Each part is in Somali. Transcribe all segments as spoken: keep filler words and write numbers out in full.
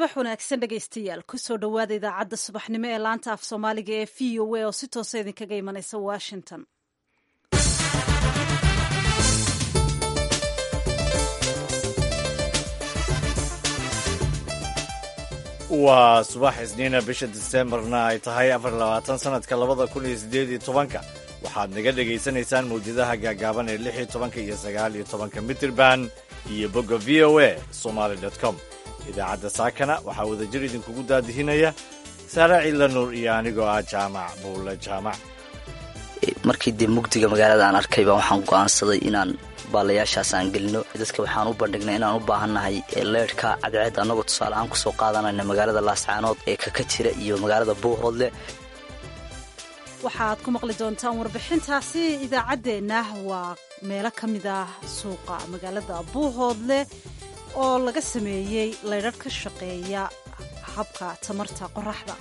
subax wanaagsan dhegaystayaal kusoo dhowaada idaacadda subaxnimo ee laanta af soomaaliga ee v o a oo si toosa idinkaga imanaysa washington. waa subax isniina bisha diseembarna ay tahay afar labaatan sanadka labada kun iyo sideed iyo tobanka waxaad naga dhegaysanaysaan mawjadaha gaagaaban ee lix iyo tobanka iyo sagaal iyo tobanka mitirban iyo bogga v o a somaly dot com. idaacadda saakana waxaa wadajir idinkugu daadihinaya saare ciidla nuur iyo anigoo ah jaamac buulle jaamac. markii dee mugdiga magaalada aan arkayba waxaan go'aansaday inaan baalayaashaas aan gelino dadka waxaan u bandhignay inaan u baahannahay leerhka cadceed annagoo tusaale ahaan kusoo qaadanayna magaalada laascaanood ee kaka jira iyo magaalada buuhoodle. waxaad ku maqli doontaan warbixintaasi idaacaddeenna. waa meelo ka mid ah suuqa magaalada buuhoodle oo laga sameeyey leydhar ka shaqeeya habka tamarta qoraxda.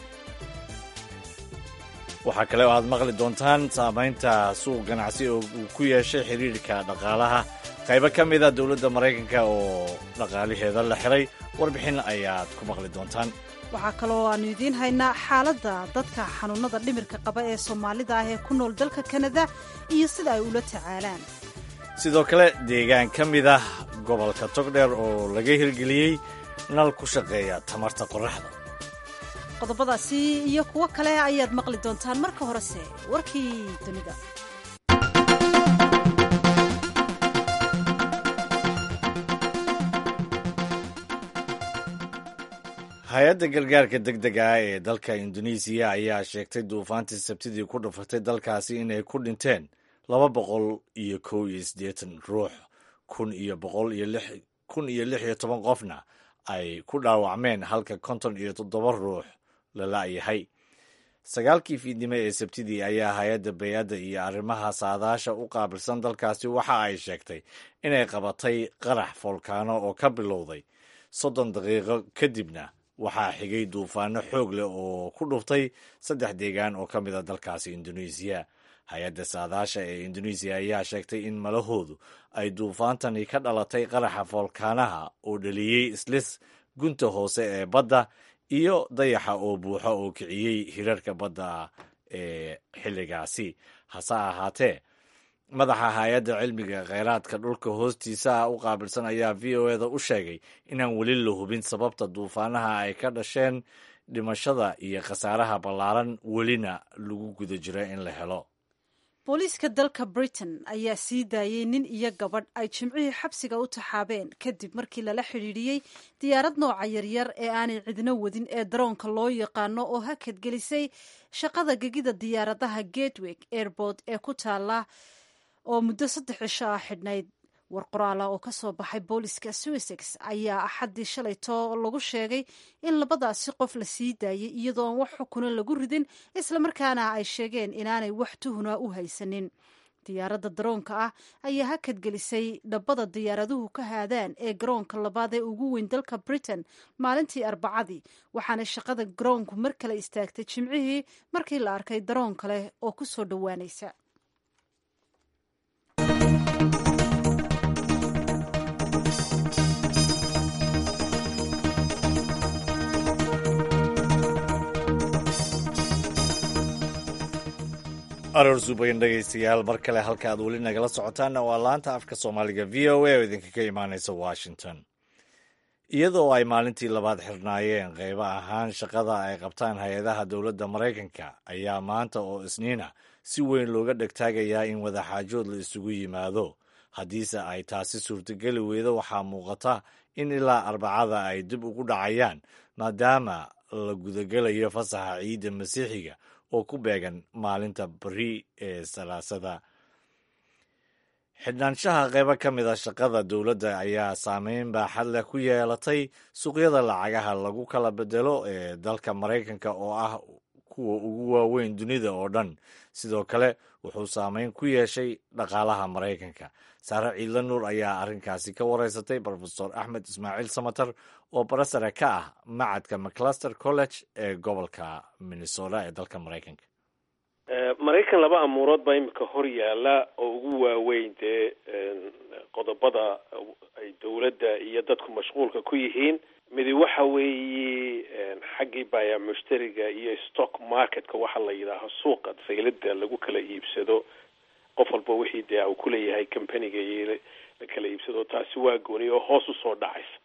waxaa kale oo aad maqli doontaan saamaynta suuq ganacsi oo uu ku yeeshay xiriirka dhaqaalaha qaybo ka mid a dowladda maraykanka oo dhaqaalaheeda la xiray. warbixin ayaad ku maqli doontaan. waxaa kaloo aanu idiin haynaa xaaladda dadka xanuunnada dhimirka qaba ee soomaalida ah ee ku nool dalka kanada iyo sida ay ula tacaalaan. sidoo kale deegaan ka mid ah gobolka togdheer oo laga hirgeliyey nal ku shaqeeya tamarta qoraxda. qodobadaasi iyo kuwo kale ayaad maqli doontaan. marka horese warkii dunida. hay-adda gargaarka deg dega ah ee dalka indonesiya ayaa sheegtay duufaantii sabtidii ku dhufatay dalkaasi inay ku dhinteen laba boqol iyo kow iyo siddeetan ruux kun iyo boqol iyo lix kun iyo lix iyo toban qofna ay ku dhaawacmeen halka konton iyo toddoba ruux la la'yahay. sagaalkii fiidnimo ee sabtidii ayaa hay-adda bay-adda iyo arrimaha saadaasha u qaabilsan dalkaasi waxa ay sheegtay inay qabatay qarax foolkaano oo ka bilowday soddon daqiiqo kadibna waxaa xigay duufaano xoog leh oo ku dhuftay saddex deegaan oo ka mid a dalkaasi indonesiya. hay-adda saadaasha ee indonesiya ayaa sheegtay in malahoodu ay duufaantani ka dhalatay qaraxa foolkaanaha oo dhaliyey islis gunta hoose ee badda iyo dayaxa oo buuxa oo kiciyey hirarka badda ee xilligaasi. hase ahaatee madaxa hay-adda cilmiga kheyraadka dhulka hoostiisa u qaabilsan ayaa v o eda u sheegay inaan weli la hubin sababta duufaanaha ay ka dhasheen dhimashada iyo khasaaraha ballaaran welina lagu guda jira in la helo. booliiska dalka britain ayaa sii daayey nin iyo gabadh ay jimcihii xabsiga u taxaabeen kadib markii lala xidhiidhiyey diyaarad nooca yaryar ee aanay cidno wadin ee daroonka loo yaqaano oo hakadgelisay shaqada gegida diyaaradaha gatwick airport ee ku taala oo muddo saddex cisho ah xidhnayd. war qoraala oo ka soo baxay booliiska sussex ayaa axaddii shalayto lagu sheegay in labadaasi qof la sii daayey iyadoo aan wax xukuna lagu ridin islamarkaana ay sheegeen inaanay wax tuhuna u haysanin. diyaaradda daroonka ah ayaa hakadgelisay dhabbada diyaaraduhu ka haadaan ee garoonka labaad ee ugu weyn dalka britain maalintii arbacadii waxaana shaqada garoonku mar kale istaagtay jimcihii markii la arkay daroon kale oo ku soo dhowaanaysa. aroor suubayan dhegaystayaal mar kale halka aad weli nagala socotaanna waa laanta afka soomaaliga v o a oo idinkaga imaanaysa washington. iyadoo ay maalintii labaad xirnaayeen qaybo ahaan shaqada ay qabtaan hay-adaha dowladda maraykanka ayaa maanta oo isniina si weyn looga dhegtaagayaa in wadaxaajood la isugu yimaado. haddiise ay taasi suurtogeli weydo waxaa muuqata in ilaa arbacada ay dib ugu dhacayaan maadaama la gudagelayo fasaxa ciidda masiixiga oo ku beegan maalinta bari ee salaasada. xidhnaanshaha qaybo ka mid a shaqada dowladda ayaa saameyn baaxad leh ku yeelatay suuqyada lacagaha lagu kala bedelo ee dalka maraykanka oo ah kuwa ugu waaweyn dunida oo dhan. sidoo kale wuxuu saameyn ku yeeshay dhaqaalaha maraykanka. saare ciidla nuur ayaa arrinkaasi ka wareysatay brofesor axmed ismaaciil samater oo barasare ka ah macadka maclaster college ee gobolka minnesota ee dalka maraykanka. maraykan laba amuurood baa imika hor yaala oo ugu waaweyn dee qodobada ay dowladda iyo dadku mashquulka ku yihiin. midi waxa weeye xaggii baya mushtariga iyo stock marketka waxa la yidhaaho suuqa saylada lagu kala iibsado qof walba wixii dee uu ku leeyahay companiga iyo la kala iibsado taasi waa gooni oo hoos u soo dhacaysa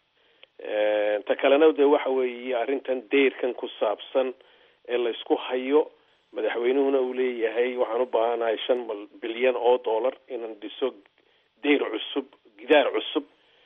ta kalena dee waxa weeye arrintan deyrkan ku saabsan ee la isku hayo madaxweynuhuna uu leeyahay waxaan u baahanahay shan bilyan oo dollar inaan dhiso deyr cusub gidaar cusub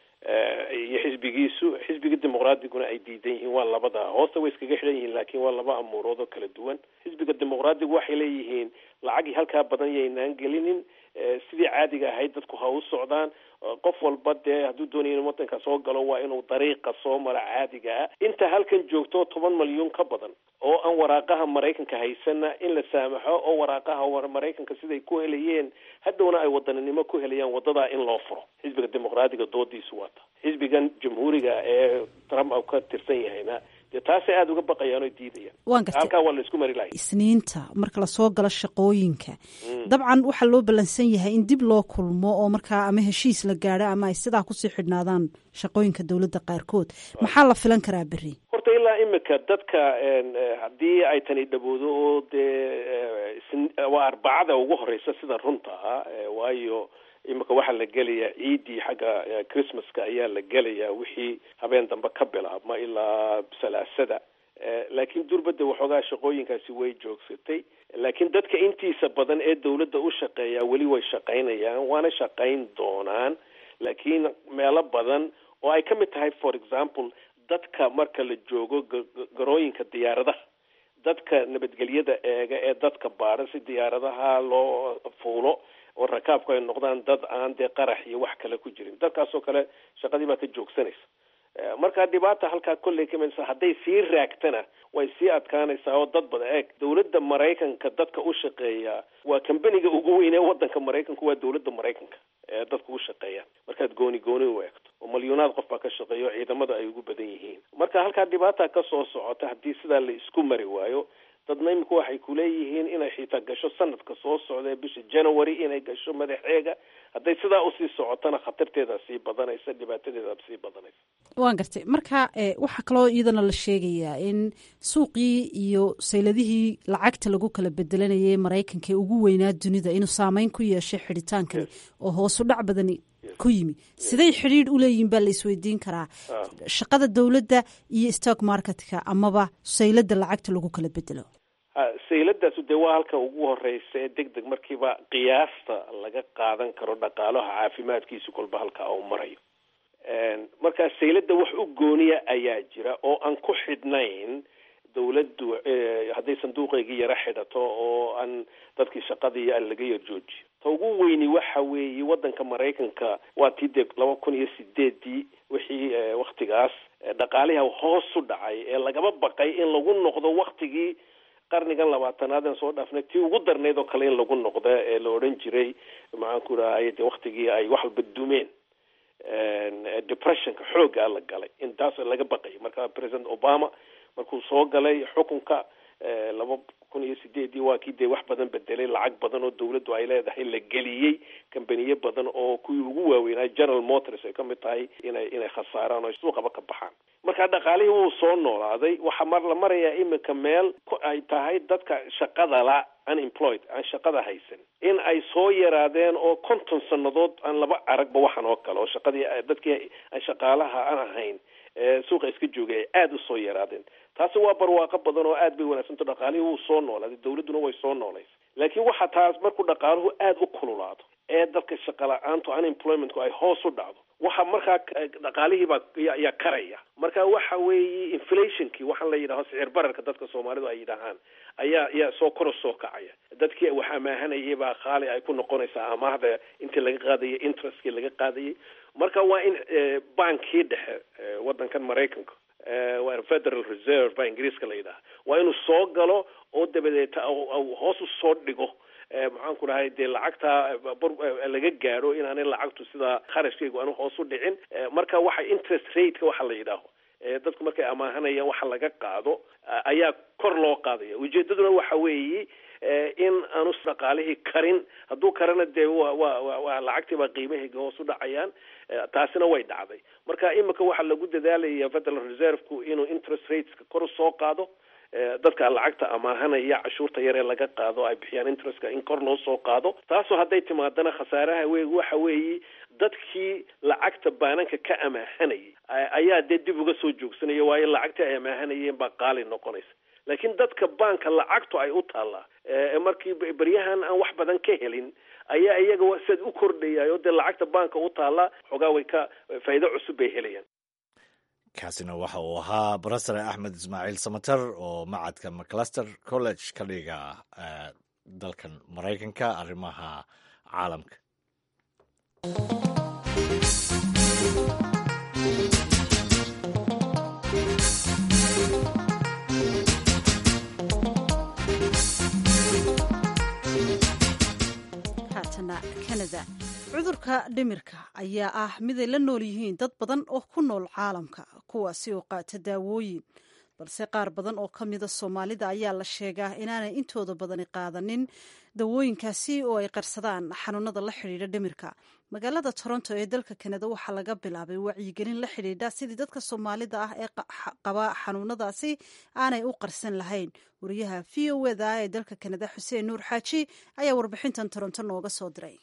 iyo xisbigiisu xisbiga dimuqraadiguna ay diidan yihiin waa labada hoosta way iskaga xidhan yihiin laakiin waa laba amuurood oo kala duwan xisbiga dimuqraadigu waxay leeyihiin lacagii halkaa badan yaynaan gelinin sidii caadiga ahayd dadku ha u socdaan qof walba dee hadduu doonaya in wadanka soo galo waa inuu dariiqa soo mara caadiga ah inta halkan joogto toban malyuun ka badan oo aan waraaqaha maraykanka haysana in la saamaxo oo waraaqaha maraykanka siday ku helayeen hadhowna ay wadaninimo ku helayaan wadadaa in loo furo xisbiga dimuqraadiga doodiisu wata xisbigan jamhuuriga ee trump u ka tirsan yahayna dee taasay aada uga baqayaan oo diidayaan halkaa waa la isku mari lahay isniinta marka lasoo galo shaqooyinka dabcan waxaa loo ballansan yahay in dib loo kulmo oo markaa ama heshiis la gaadho ama ay sidaa kusii xidhnaadaan shaqooyinka dowladda qaarkood maxaa la filan karaa berri horta ilaa imika dadka haddii ay tani dhawoodo oo dee waa arbacada ugu horeysa sida runta ah waayo imika waxaa la gelayaa ciidii xagga christmaska ayaa la gelayaa wixii habeen dambe ka bilaabma ilaa salaasada laakiin durbadda waxoogaa shaqooyinkaasi way joogsatay laakiin dadka intiisa badan ee dawladda u shaqeeyaa weli way shaqaynayaan waana shaqayn doonaan laakiin meelo badan oo ay ka mid tahay for example dadka marka la joogo garooyinka diyaaradaha dadka nabadgelyada eega ee dadka baadha si diyaaradaha loo fuulo oo rakaabku ay noqdaan dad aan dee qarax iyo wax kale ku jirin dadkaasoo kale shaqadii baa ka joogsanaysa markaa dhibaata halkaa kolley ka midsa hadday sii raagtana way sii adkaanaysaa oo dad badan eeg dawladda maraykanka dadka u shaqeeya waa kambaniga ugu weyn ee wadanka maraykanku waa dawladda maraykanka ee dadka u shaqeeyaan markaad gooni gooni u eegto oo malyuunaad qof baa ka shaqeeya oo ciidamada ay ugu badan yihiin marka halkaa dhibaata ka soo socota haddii sidaa la isku mari waayo dadna imika waxay kuleeyihiin inay xitaa gasho sanadka soo socda ee bisha january inay gasho madaxeega hadday sidaa usii socotana khatarteeda sii badanaysa dhibaatadeeda sii badanaysa waan gartay marka waxaa kaloo iyadana la sheegayaa in suuqii iyo sayladihii lacagta lagu kala bedelanayay maraykanka ee ugu weynaa dunida inuu saameyn ku yeeshay xidhitaankani oo hoosu dhac badani ku yimi siday xidhiidh u leeyihin baa la isweydiin karaa shaqada dawladda iyo stock marketka amaba saylada lacagta lagu kala bedelo sayladaasu dee waa halka ugu horeysa ee deg deg markiiba qiyaasta laga qaadan karo dhaqaalaha caafimaadkiisu kolba halkaa uu marayo markaa saylada wax u gooniya ayaa jira oo aan ku xidhnayn dawladdu hadday sanduuqeygii yaro xidhato oo aan dadkii shaqadii aan laga yar joojiyo ta ugu weyni waxa weeye wadanka maraykanka waa tii dee laba kun iyo sideedii wixii waktigaas dhaqaaliha hoos u dhacay ee lagaba baqay in lagu noqdo waktigii qarnigan labaatanaad aan soo dhaafnay tii ugu darnayd oo kale in lagu noqdo ee la odhan jiray maxaanku rahay de waktigii ay wax walba dumeen depressionka xooggaa la galay intaas laga baqay marka president obama markuu soo galay xukunka laba kun iyo sideedii waa kii dee wax badan bedelay lacag badan oo dawladdu ay leedahay la geliyey kambaniye badan oo kuwii ugu waaweynaa general motors ay ka mid tahay inay inay khasaaraan oo suuqaba ka baxaan marka dhaqaalihii wuu soo noolaaday waxaa mar la marayaa imika meel ay tahay dadka shaqada la unemployed aan shaqada haysan in ay soo yaraadeen oo konton sannadood aan laba aragba waxan oo kale oo shaqadii dadkii aan shaqaalaha aan ahayn suuqa iska joogay ay aada u soo yaraadeen taasi waa barwaaqo badan oo aad bay wanaagsanto dhaqaalihii wuu soo noolaaday dawladduna way soo noolaysa laakiin waxa taas markuu dhaqaaluhu aada u kululaado ee dadka shaqa la-aantu unemploymentku ay hoos u dhacdo waxa markaa dhaqaalihiibaa yaa karaya marka waxa weeye inflationkii waxaan la yidhaho sicir bararka dadka soomaalidu ay yidhahaan ayaa yaa soo koro soo kacaya dadkii wax amaahanayay baa qaali ay ku noqonaysaa amaahda intii laga qaadayay interestkii laga qaadayay marka waa in bankii dhexe wadankan maraykanka waa federal reserve baa ingiriiska la yidhaha waa inuu soo galo oo dabadeeta hoos u soo dhigo maxaan ku dhahay dee lacagta laga gaadho inaanay lacagtu sidaa kharashkaygu aanu hoos u dhicin marka waxa interest rateka waxa la yidhaaho dadku markay amaahanayaan waxa laga qaado ayaa kor loo qaadaya. ujeedaduna waxa weeye in aanu dhaqaalihii karin, hadduu karana dee wa wa waa lacagtiibaa qiimahayga hoos u dhacayaan. taasina way dhacday. marka imika waxaa lagu dadaalaya Federal Reserve-ku inuu interest rateska kor soo qaado, dadka lacagta amaahanaya cashuurta yar ee laga qaado ay bixiyaan interestka in kor loo soo qaado. taasoo hadday timaadana khasaaraha weey waxa weeye dadkii lacagta baananka ka amaahanayay ayaa dee dib uga soo joogsanaya, waayo lacagtii ay amaahanayeen baa qaali noqonaysa. laakiin dadka baanka lacagtu ay u taallaa markii baryahan aan wax badan ka helin ayaa iyaga sad u kordhayayo dee lacagta baanka u taallaa xogaa way ka faa'iido cusub bay helayaan. kaasina waxa uu ahaa Professor Axmed Ismaaciil Samatar oo macadka Macalester College ka dhiga dalkan Mareykanka arrimaha caalamka. Canada. cudurka dhimirka ayaa ah mid ay la nool yihiin dad badan oo ku nool caalamka, kuwaasi oo qaata daawooyin, balse qaar badan oo ka mida Soomaalida ayaa la sheegaa inaanay intooda badani qaadanin dawooyinkaasi oo ay qarsadaan xanuunada la xidhiidha dhimirka. magaalada Toronto ee dalka Canada waxaa laga bilaabay wacyigelin la xidhiidha sidii dadka Soomaalida ah ee qaba xanuunadaasi aanay u qarsan lahayn. wariyaha V O A da ee dalka Canada Xuseen Nuur Xaaji ayaa warbixintan Toronto nooga soo diray.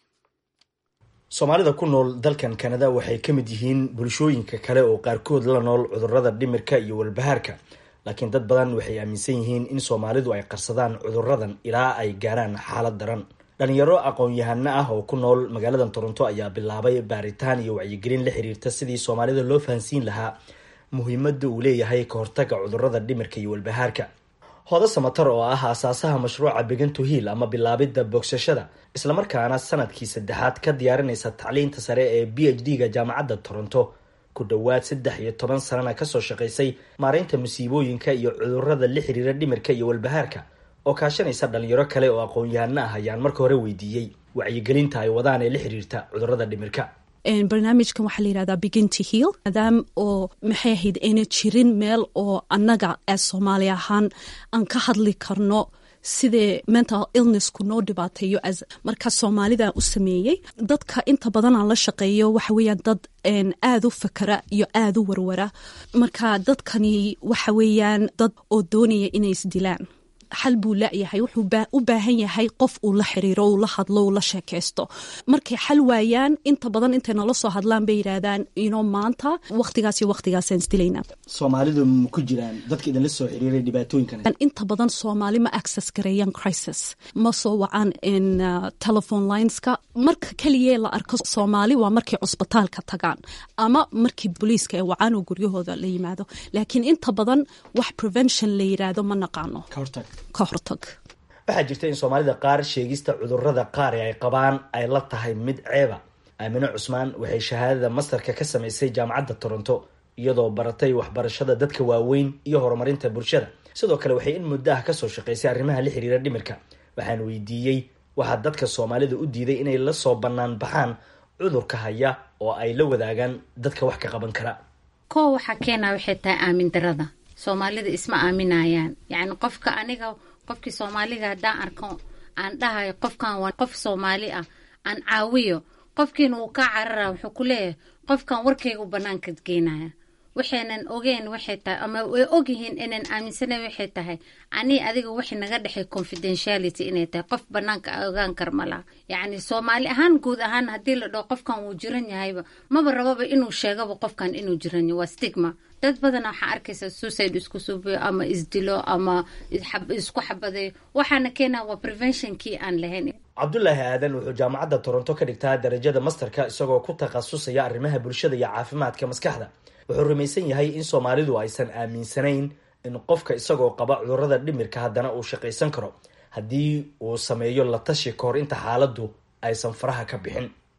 Soomaalida ku nool dalkan Canada waxay ka mid yihiin bulshooyinka kale oo qaarkood la nool cudurrada dhimirka iyo walbahaarka, laakiin dad badan waxay aaminsan yihiin in Soomaalidu ay qarsadaan cudurradan ilaa ay gaaraan xaalad daran. dhalinyaro aqoon-yahano ah oo ku nool magaalada Toronto ayaa bilaabay baaritaan iyo wacyigelin la xiriirta sidii Soomaalida loo fahansiin lahaa muhiimadda uu leeyahay ka hortagga cudurrada dhimirka iyo walbahaarka. Hoodo Samatar oo ah aasaasaha mashruuca Begin to Heal ama bilaabidda bogsashada, isla markaana sanadkii saddexaad ka diyaarinaysa tacliinta sare ee B H D-ga jaamacadda Toronto, ku dhowaad saddex iyo toban sanana kasoo shaqaysay maareynta musiibooyinka iyo cudurrada la xiriira dhimirka iyo walbahaarka, oo kaashanaysa dhalinyaro kale oo aqoon-yahano ah, ayaan marka hore weydiiyey wacyigelinta ay wadaan ee la xiriirta cudurrada dhimirka. barnaamijkan waxaa la yidhahdaa Begin to Heal, maadaama oo maxay ahayd ayna jirin meel oo annaga ee Soomaali ahaan aan ka hadli karno sidee mental illnessku noo dhibaateeyo. as marka Soomaalida u sameeyey dadka inta badan aan la shaqeeyo waxa weeyaan dad aad u fakara iyo aad u warwara. marka dadkani waxa weeyaan dad oo doonaya inay isdilaan. xal buu leeyahay, wuxuu u baahan yahay qof uu la xiriiro, uu la hadlo, uu la sheekaysto. markay xal waayaan inta badan intay nala soo hadlaan bay yidhaahdaan ino maanta waqtigaas iyo waqtigaasaan isdilaynaa. Soomaalidu ma ku jiraan dadka idinla soo xiriiray dhibaatooyinkan? inta badan Soomaali ma access gareeyaan crisis, ma soo wacaan in uh, telephone lineska. marka keliya la arko Soomaali waa markay cusbitaalka tagaan ama markii booliiska ay wacaan oo guryahooda la yimaado, laakiin inta badan wax prevention la yiraahdo ma naqaano. ka hortag. waxaa jirta in Soomaalida qaar sheegista cudurrada qaar ay qabaan ay la tahay mid ceeba. Aamino Cusmaan waxay shahaadada masterka ka samaysay jaamacadda Toronto iyadoo baratay waxbarashada dadka waaweyn iyo horumarinta bulshada. sidoo kale waxay in muddo ah ka soo shaqaysay arrimaha la xiriira dhimirka. waxaan weydiiyey waxa dadka Soomaalida u diiday inay la soo bannaan baxaan cudurka haya oo ay la wadaagaan dadka wax ka qaban kara. koo waxa keenaa waxay tahay aamin darada. Soomaalida isma aaminayaan. yani qofka aniga qofkii Soomaaliga hadaan arko aan dhahayo qofkan waa qof Soomaali ah aan caawiyo, qofkiina uu ka carara wuxuu ku leeyahay qofkan warkaygu banaanka geenaya. waxaanan ogeyn waxay tahay ama way ogyihiin inaan aaminsanahay waxay tahay ani adiga wixii naga dhaxay confidentiality inay tahay qof banaanka ogaan karmala. yani Soomaali ahaan guud ahaan hadii la dhaho qofkan uu jiran yahayba maba rababa inuu sheegaba qofkan inuu jiran yahay, waa stigma. dad badan waxa arkaysa suicide isku suubiyo ama isdilo ama isku xabaday, waxaana keenaa waa prevention kii aan lahayn. Cabdullaahi Aadan wuxuu jaamacadda Toronto ka dhigtaa darajada masterka isagoo ku takhasusaya arrimaha bulshada iyo caafimaadka maskaxda. wuxuu rumaysan yahay in Soomaalidu aysan aaminsanayn in qofka isagoo qaba cudurrada dhimirka haddana uu shaqaysan karo haddii uu sameeyo la tashi kahor inta xaaladdu aysan faraha ka bixin.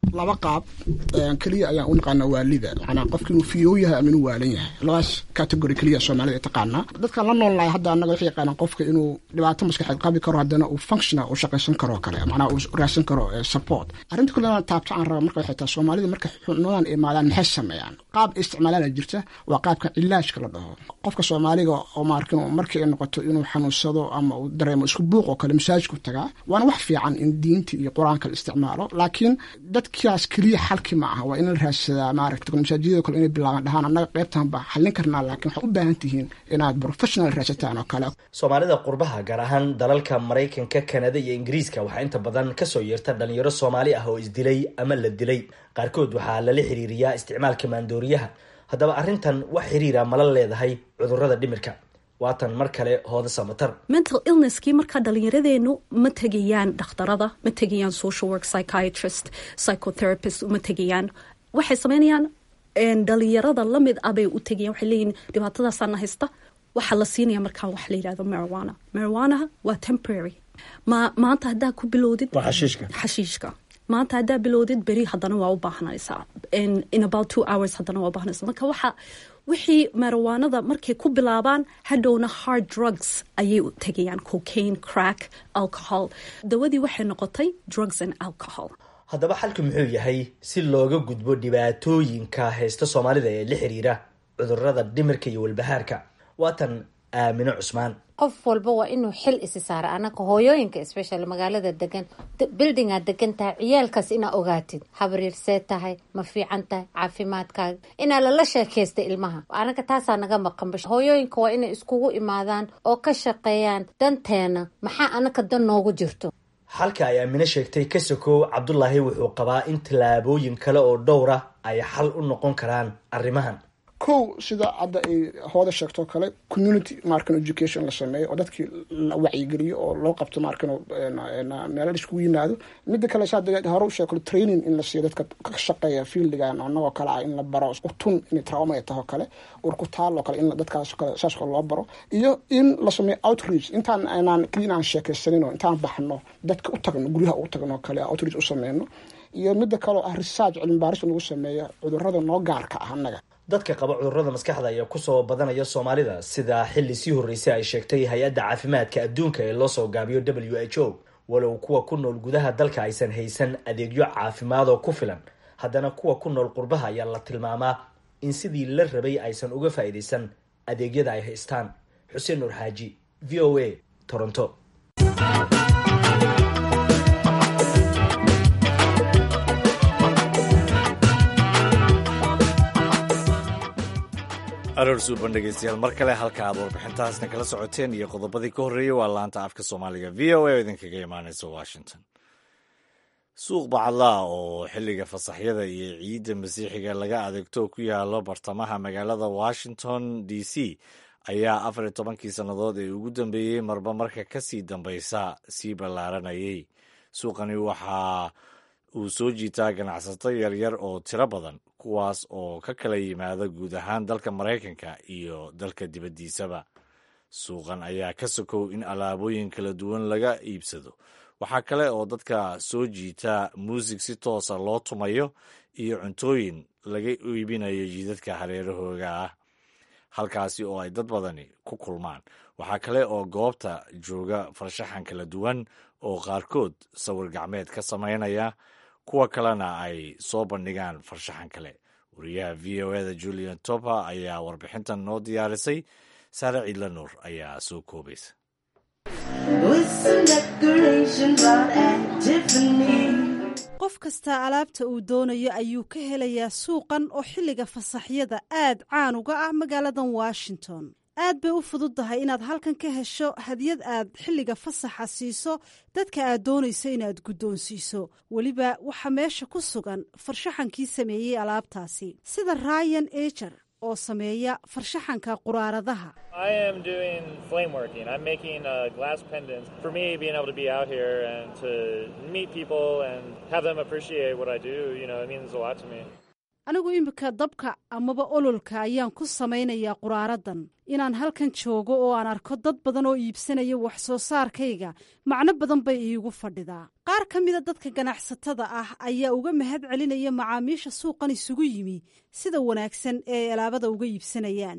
laba qaab kaliya ayaan u naqaanaa waalida macnaa qofka inuu fiyow yahay ama inuu waalan yahay labadaas category kaliya soomaalida ay taqaanaa dadkan la nool nahay hadda annaga waxay yaqaanaan qofka inuu dhibaato maskaxeed qabi karo haddana uu functional u shaqaysan karo kale macnaa uu raadsan karo support arrinta kale aan taabto aan raba marka waxay tahay soomaalida marka xunuunan imaadaan maxay sameeyaan qaab isticmaalana jirta waa qaabka cilaajka la dhaho qofka soomaaliga oo maarkin markii ay noqoto inuu xanuunsado ama uu dareemo isku buuq oo kale masaajidku tagaa waana wax fiican in diinta iyo qur-aanka la isticmaalo laakiin dadkaas keliya xalki ma aha waa in la raadsadaa maaragta masaajidada kale inay bilaabaan dhahaan annaga qaybtan baa xallin karnaa laakiin waxaad u baahan tihiin inaad professional raadsataan oo kale soomaalida qurbaha gaar ahaan dalalka maraykanka kanada iyo ingiriiska waxaa inta badan kasoo yeerta dhalinyaro soomaali ah oo isdilay ama la dilay qaarkood waxaa lala xiriiriyaa isticmaalka maandooriyaha haddaba arrintan wax xiriira mala leedahay cudurrada dhimirka waatan mar kale hooda samatar mental illnesskii markaa dhallinyaradeenu ma tegayaan dhakhtarada ma tegayaan social work psychiatrist psychotherapist ma tegayaan waxay sameynayaan dhalinyarada lamid ah bay u tegayaan waxay leeyihin dhibaatadaasaana haysta waxaa la siinaya markaa waxa la yidhahdo marijuana marijuanaha waa temporary ma maanta haddaa ku bilowdid xashiishka xashiishka maanta haddaa bilowdid beri haddana waa u baahanaysaa in about two hours haddana waa u baahanaysaa marka waxa wixii marijuanada markay ku bilaabaan hadhowna hard drugs ayay u tegayaan cocaine crack alcohol dawadii waxay noqotay drugs and alcohol haddaba xalku muxuu yahay si looga gudbo dhibaatooyinka haysta soomaalida ee la xiriira cudurrada dhimirka iyo walbahaarka waatan aamino cusmaan qof walba waa inuu xil isi saara anaka hooyooyinka especially magaalada degan buildingaa degan tahay ciyaalkaas inaa ogaatid habriirsee tahay ma fiican tahay caafimaadkaaga inaa lala sheekaysta ilmaha anaka taasaa naga maqanba hooyooyinka waa inay iskugu imaadaan oo ka shaqeeyaan danteena maxaa anaka dan noogu jirto xalka ay aamino sheegtay ka sokow cabdulaahi wuxuu qabaa in tallaabooyin kale oo dhowra ay xal u noqon karaan arrimahan kow sida hadda ay hooda sheegtoo kale community markan education la sameeyo oo dadkii la wacyigeliyo oo loo qabto markan meelo iskugu yimaado midda kale saa hore u sheeko training in la siiyo dadka ka shaqeeya fieldigan annagoo kale ah in la baro utun inay trauma ay taho kale urkutaal oo kale in dadkaas kale saas kale loo baro iyo in la sameeyo outreach intaan aanaan keliya aan sheekaysanin oo intaan baxno dadka u tagno guryaha u tagno kale outreach u sameyno iyo midda kale ah research cilmi baaris lagu sameeyo cudurrada noo gaarka ah annaga dadka qaba cudurrada maskaxda ayaa kusoo badanaya soomaalida sida xilli sii horreysay ay sheegtay hay-adda caafimaadka adduunka ee loo soo gaabiyo w h o walow kuwa ku nool gudaha dalka aysan haysan adeegyo caafimaad oo ku filan haddana kuwa ku nool qurbaha ayaa la tilmaamaa in sidii la rabay aysan uga faa'iidaysan adeegyada ay haystaan xuseen nuur xaaji v o a toronto aroor suuban dhegeystayaal mar kale halka aad warbixintaasna kala socoteen iyo qodobadii ka horreeyey waa laanta afka soomaaliga v o a oo idinkaga imaanaysa washington suuq bacadlaa oo xilliga fasaxyada iyo ciidda masiixiga laga adeegto ku yaalo bartamaha magaalada washington d c ayaa afar iyo tobankii sannadood ee ugu dambeeyey marba marka kasii dambaysa sii ballaaranayay suuqani waxaa uu soo jiitaa ganacsato yaryar oo tiro badan kuwaas oo ka kala yimaada guud ahaan dalka maraykanka iyo dalka dibaddiisaba suuqan ayaa ka sokow in alaabooyin kala duwan laga iibsado waxaa kale oo dadka soo jiita muusig si toosa loo tumayo iyo cuntooyin laga iibinayo jidadka hareerahooga ah halkaasi oo ay dad badani ku kulmaan waxaa kale oo goobta jooga farshaxan kala duwan oo qaarkood sawir gacmeed ka samaynaya kuwa kalena ay soo bandhigaan farshaxan kale wariyaha v o eda julian topa ayaa warbixintan noo diyaarisay saare ciidla nuur ayaa soo koobaysa qof kasta alaabta uu doonayo ayuu ka helayaa suuqan oo xilliga fasaxyada aad caan uga ah magaaladan washington aad bay u fududdahay inaad halkan ka hesho hadiyad aad xilliga fasaxa siiso dadka aad doonayso inaad guddoonsiiso weliba waxaa meesha ku sugan farshaxankii sameeyey alaabtaasi sida ryan eger oo sameeya farshaxanka quraaradaha anigu iminka dabka amaba ololka ayaan ku samaynayaa quraaradan inaan halkan joogo oo aan arko dad badan oo iibsanaya wax soo saarkayga macno badan bay iigu fadhidaa. qaar ka mida dadka ganacsatada ah ayaa uga mahad celinaya macaamiisha suuqan isugu yimi sida wanaagsan ee alaabada uga iibsanayaan.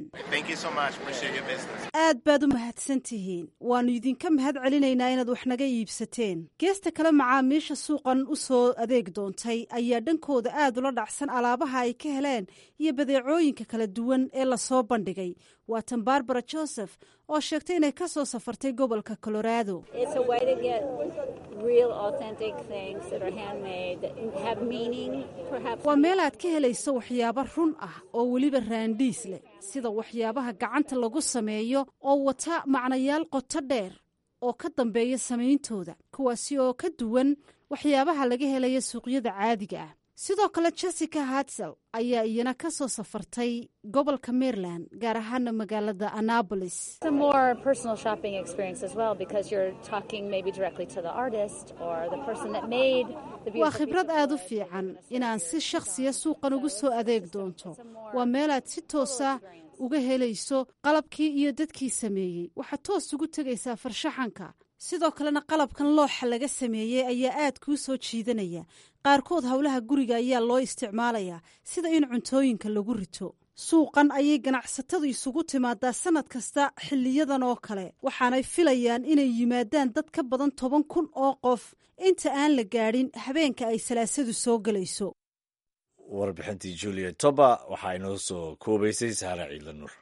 aad baad u mahadsan tihiin, waannu idinka mahad celinaynaa inaad wax naga iibsateen. geesta kale macaamiisha suuqan u soo adeeg doontay ayaa dhankooda aad ula dhacsan alaabaha ay ka heleen iyo badeecooyinka kala duwan ee lasoo bandhigay. waa tan barbara joseph oo sheegtay inay ka soo safartay gobolka colorado. waa meel aad ka helayso waxyaabo run ah oo weliba raandhiis leh, sida waxyaabaha gacanta lagu sameeyo oo wata macnayaal qoto dheer oo ka dambeeya samayntooda, kuwaasi oo ka duwan waxyaabaha laga helaya suuqyada caadiga ah. sidoo kale jessica hadsel ayaa iyana ka soo safartay gobolka maryland, gaar ahaana magaalada annapolis. waa khibrad aad u fiican inaan si shakhsiya suuqan ugu soo adeeg doonto. waa meelaad si toosa uga helayso qalabkii iyo dadkii sameeyey. waxaad toos ugu tegaysaa farshaxanka. sidoo kalena qalabkan looxa laga sameeyey ayaa aad kuu soo jiidanaya. qaarkood howlaha guriga ayaa loo isticmaalayaa, sida in cuntooyinka lagu rito. suuqan ayay ganacsatadu isugu timaadaa sanad kasta xiliyadan oo kale, waxaanay filayaan inay yimaadaan dad ka badan toban kun oo qof inta aan la gaadhin habeenka ay salaasadu soo gelayso. warbixintii julia toba waxaa inoo soo koobaysay saara ciidla nuur.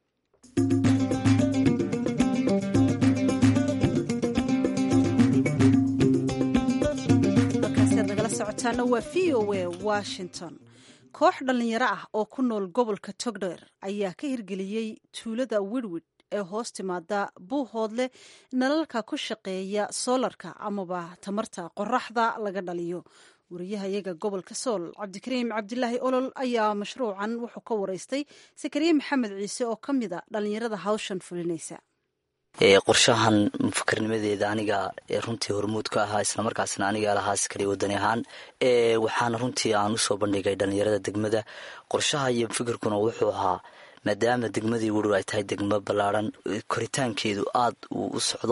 socotaana waa v o a washington. koox dhallinyaro ah oo ku nool gobolka togdheer ayaa ka hirgeliyey tuulada wirwid ee hoos timaada buuhoodle nalalka ku shaqeeya soolarka amaba tamarta qoraxda laga dhaliyo. wariyahayaga gobolka sool cabdikariim cabdilaahi olol ayaa mashruucan wuxuu ka waraystay sakariye maxamed ciise oo ka mid a dhallinyarada hawshan fulinaysa. qorshahan mufakarnimadeeda aniga runtii hormuud ka ahaa, islamarkaasna aniga lahaa sikari wadani ahaan. waxaana runtii aan usoo bandhigay dhalinyarada degmada. qorshaha iyo fikirkuna wuxuu ahaa, maadaama degmadii wirwid ay tahay degmo ballaaran, koritaankeedu aad uu u socdo.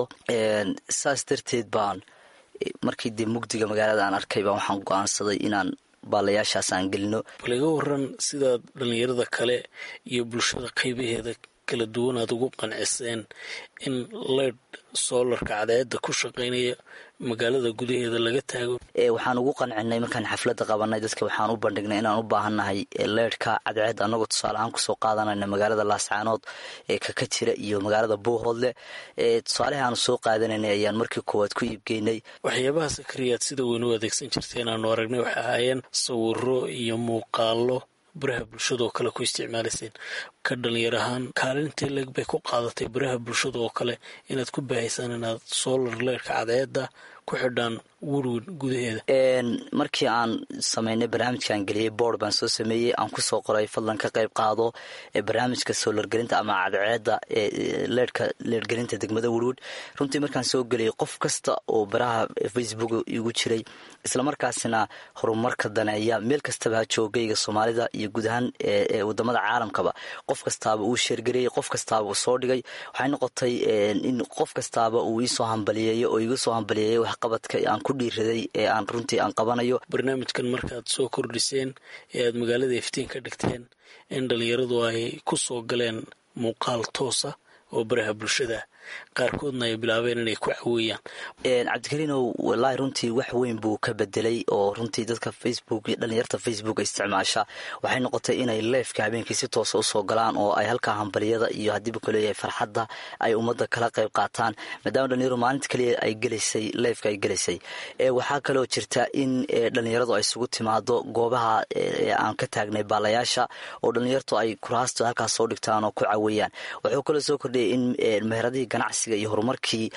saas darteed baan markii dee mugdiga magaalada aan arkay baan waxaan go-aansaday inaan baalayaashaas aan gelino. laga waran sidaad dhalinyarada kale iyo bulshada qaybaheeda kala duwan aad ugu qanciseen in leyd soolarka cadceedda ku shaqaynaya magaalada gudaheeda laga taago. waxaan ugu qancinay markaan xafladda qabanay dadka, waxaan u bandhignay inaan u baahannahay leydhka cadceed annagoo tusaale ahaan kusoo qaadanayna magaalada laascaanood ee kaka jira iyo magaalada buuhoodle. tusaalehi aanu soo qaadanaynay ayaan markii koowaad ku iibgeynay. waxyaabaha sakariyaad sida weyn u adeegsan jirteen aanu aragnay waxay ahaayeen sawiro iyo muuqaalo baraha bulshada oo kale ku isticmaalayseen. ka dhalinyar ahaan kaalintii leeg bay ku qaadatay baraha bulshada oo kale inaad ku baahaysaan inaad solar leyrka cadceedda ku xidhaan wirwid gudaheeda. markii aan samaynay barnaamijkaan geliyey boord baan soo sameeyey, aan kusoo qoray fadlan ka qayb qaado barnaamijka solargelinta ama cadceedda leyrhka leyrhgelinta degmada wirwid. runtii markaan soo geliyey qof kasta oo baraha facebook igu jiray, islamarkaasina horumarka daneeya meel kastaba ha joogayga soomaalida iyo guud ahaan wadamada caalamkaba, qof kastaaba uu sheergareeyey, qof kastaaba uu soo dhigay. waxay noqotay in qof kastaaba uu iisoo hambaliyeeyo oo igu soo hambaliyeeyo waxqabadka aan ku dhiiraday ee aan runtii aan qabanayo. barnaamijkan markaad soo kordhiseen ee aad magaalada iftiin ka dhigteen in dhalinyaradu ay ku soo galeen muuqaal toosa oo baraha bulshada, qaarkoodna ay bilaabeen inay ku caweeyaan. cabdikariinow wallaahi runtii wax weyn buu ka bedelay oo runtii dadka facebook iyo dhalinyarta facebook isticmaasha waxay noqotay inay leefka habeenkii si toosa usoo galaan oo ay halkaa hambaliyada iyo haddiiba kaleeyahay farxadda ay ummadda kala qayb qaataan, maadaama dhalinyaro maalinta kaliya ay gelaysay leefka ay gelaysay. waxaa kaloo jirta in dhalinyaradu ay isugu timaado goobaha aan ka taagnay baalayaasha oo dhalinyartu ay kuraasta halkaas soo dhigtaan oo ku caweeyaan. wuxuu kaloo soo kordhiyay in meheradihii ganacsiga iyo horumarkii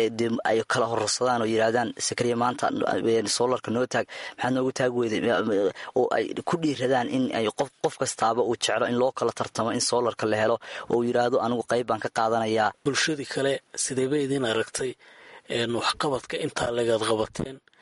ay kala hororsadaan oo yidhaahdaan sakariya maanta soolarka noo taag, maxaad noogu taag weyday, oo ay ku dhiiradaan in ay qof kastaaba uu jeclo in loo kala tartamo in soolarka la helo oo uu yidhaahdo anigu qayb baan ka qaadanayaa. bulshadii kale sidayba idin aragtay waxqabadka intaa legaad qabateen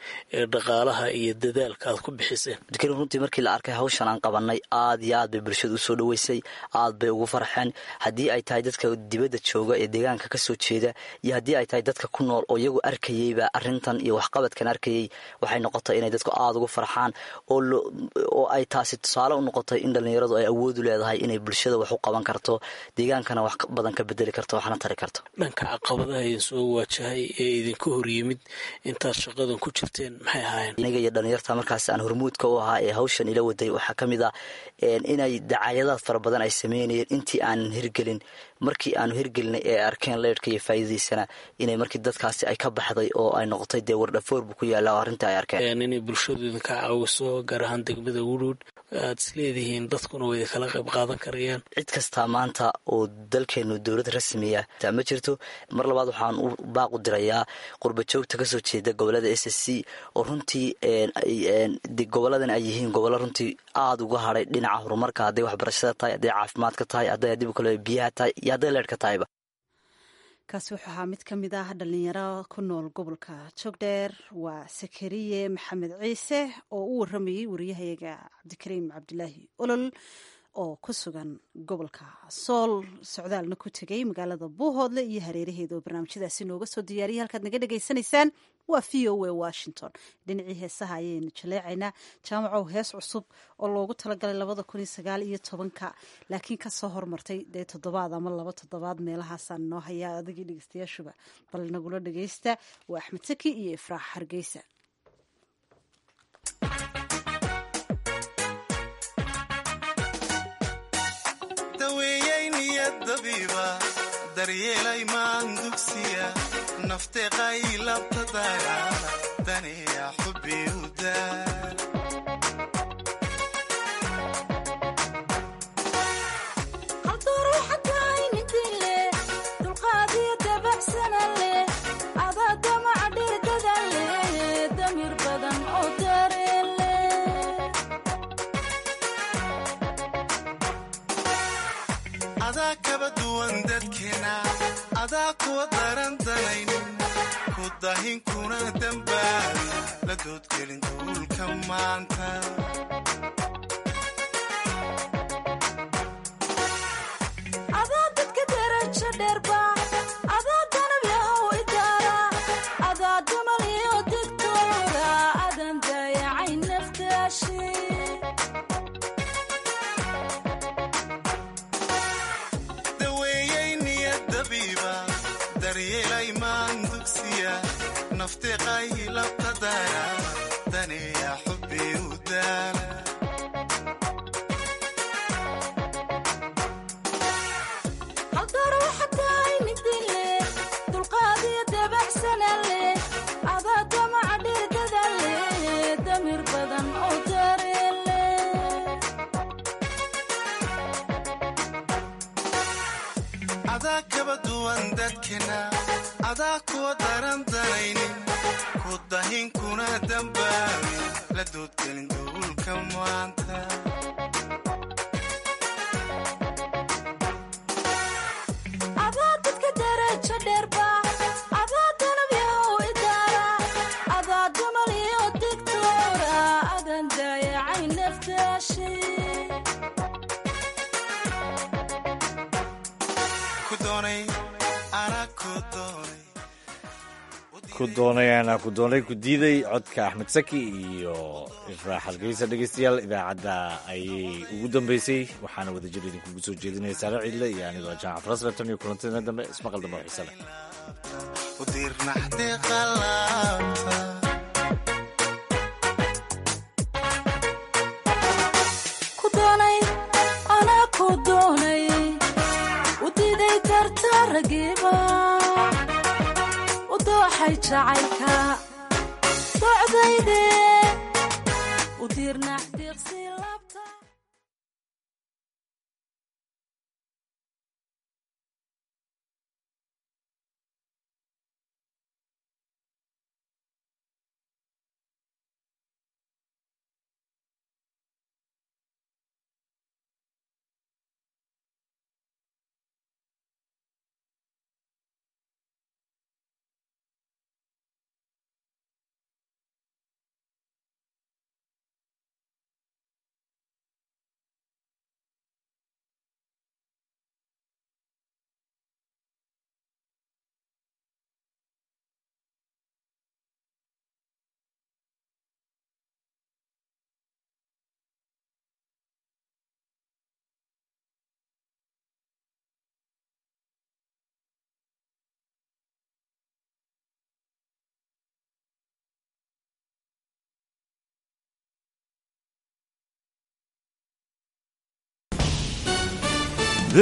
ee dhaqaalaha iyo dadaalka aad ku bixiseen? abdikariim runtii markii la arkay hawshan aan qabanay aad iyo aad bay bulshada usoo dhaweysay, aad bay ugu farxeen. haddii ay tahay dadka dibadda jooga ee deegaanka kasoo jeeda iyo haddii ay tahay dadka ku nool oo iyagu arkayeyba arrintan iyo waxqabadkan arkayey, waxay noqotay inay dadku aada ugu farxaan oo ay taasi tusaale u noqotay in dhallinyaradu ay awoodu leedahay inay bulshada wax u qaban karto, deegaankana wax badan ka bedeli karto, waxna tari karto. dhanka caqabadaha idin soo waajahay ee idinka horyimid intaad shaqadan ku jirteen maxay ahaayeen? aniga iyo dhallinyarta markaas aan hormuudka u ahaa ee hawshan ila waday waxaa ka mid ah inay dacaayadaad fara badan ay sameynayeen intii aanan hirgelin. markii aanu hirgelinay ee arkeen leyrhka iyo faa'iidadiisana inay markii dadkaasi ay ka baxday oo ay noqotay dee wardhafoor buu ku yaalla oo arrinta ay arkeen. inay bulshadu idinka caawiso gaar ahaan degmada Woodwood aad isleedihiin dadkuna way kala qayb qaadan karayaan? cid kastaa maanta oo dalkeenu dowlad rasmiya taa ma jirto. mar labaad waxaan u baaq u dirayaa qurba joogta kasoo jeeda gobolada S S C oo runtii goboladan ay yihiin gobollo runtii aada uga hadhay dhinaca horumarka, hadday waxbarashada tahay, hadday caafimaadka tahay, hadday dib kale biyaha tahay iyo hadday leerhka tahayba. kaasi wuxuu ahaa mid ka mid ah dhalinyaro ku nool gobolka Jogdheer. waa Sakariye Maxamed Ciise oo u waramayay wariyahayaga Cabdikariim Cabdilaahi Olol oo ku sugan gobolka Sool, socdaalna ku tegay magaalada Buuhoodle iyo hareeraheeda oo barnaamijyadaasi nooga soo diyaariyay. halkaad naga dhegaysanaysaan waa V O A Washington. dhinacii heesaha ayaynu jaleecaynaa. jaamacow hees cusub oo loogu talagalay labada kun iyo sagaal iyo tobanka laakiin kasoo hormartay dee toddobaad ama laba toddobaad meelahaasaan noo hayaa adigii dhegeystayaashuba, bal nagula dhegeysta. waa Axmed Saki iyo Ifraax Hargeysa. daryeelay maan dugsiya naftee qaylabtadaya daniya xubbi u daa halduruuxakaynidile dulqaadiyo dabacsanale adaa damaca dhirdadale damir badan oo dareele adaa kaba duwan dadkeena adaa kuwa daran danaynin ku dahin kuna dambaabin la doodgelin duulka maanta adaa dadka darajo dheerba adaa danab yahow idaara adaa damal iyo digtoora adan daayacay naftaashi daryeelay maan dugsiya naftee qaylabtadaya daniya xubbi u daala haldaruuxakaynidile dulqaadiyo dabacsanale adaa damaca dhirdadale damir badan oo dareele adaa kaba duwan dadkeena adaa kuwa daran danaynin ku dahin kuna dambaabin la doodgelin duulka maanta adaa dadka darajo dheerba adaa danab yahow idaara adaa damal iyo digtoora adan daayacay naftaashi ku doonay anaa ku doonay ku diiday codka Axmed Saki iyo Ifraax Hargeysa. dhegeystayaal idaacadda ayay ugu dambeysay, waxaana wadajir idinkugu soo jeedinaya Saare Ciidle iyo anigoo Jaac Farasleton iyo kulantina dambe ismaqal dambe oo xiise leh. ku doonay anaa ku doonay u diiday tartaragiba udooxay jacaylka socdayde u diirnac